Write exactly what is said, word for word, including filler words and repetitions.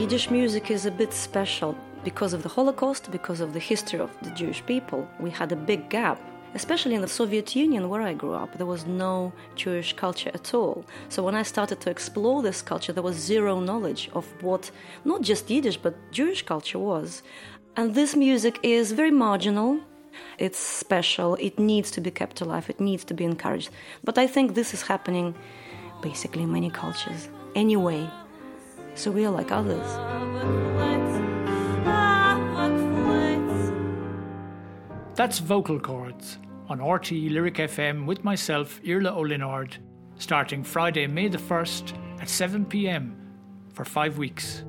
Yiddish music is a bit special because of the Holocaust, because of the history of the Jewish people. We had a big gap. Especially in the Soviet Union, where I grew up, there was no Jewish culture at all. So when I started to explore this culture, there was zero knowledge of what not just Yiddish, but Jewish culture was. And this music is very marginal. It's special. It needs to be kept alive. It needs to be encouraged. But I think this is happening basically in many cultures anyway. So we are like others. That's Vocal Chords on R T E Lyric F M with myself, Irla Olinard, starting Friday, May the first at seven p.m. for five weeks.